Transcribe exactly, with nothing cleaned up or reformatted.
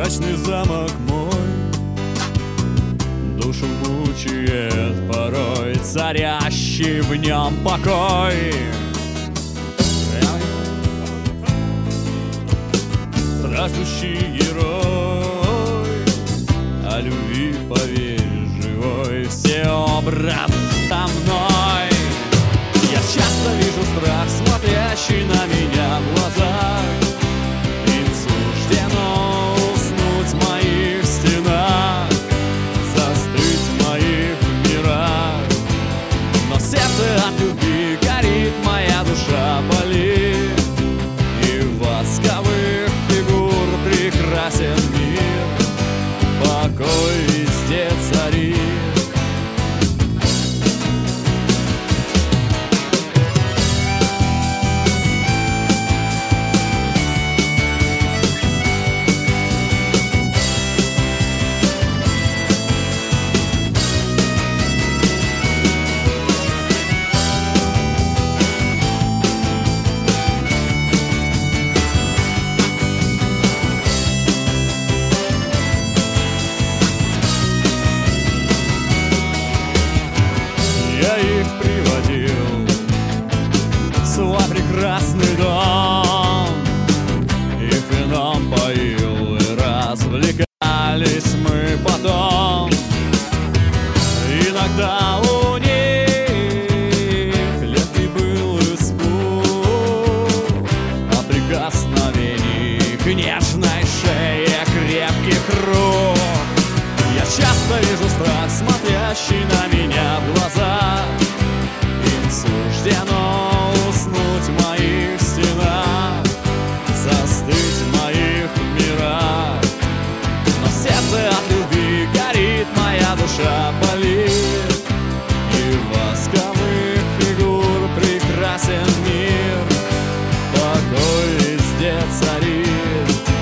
Мрачный замок мой душу мучает порой, царящий в нем покой. Страждущий герой, о любви поверь живой, все образ со мной. Я часто вижу страх, смотрящий на меня в глазах. Им суждено уснуть в моих стенах, застыть в моих мирах. Но в сердце от любви горит, моя душа болит, и в восковых фигур прекрасен мир, покой везде царит. Я их приводил в свой прекрасный дом, их вином поил, и развлекались мы потом. Иногда у них легкий был испуг от прикосновений к нежной шее крепких рук. Я часто вижу страх, смотрящий на меня в глаза. Им суждено уснуть в моих стенах, застыть в моих мирах. Но в сердце от любви горит, моя душа болит, и в восковых фигур прекрасен мир, покой везде царит.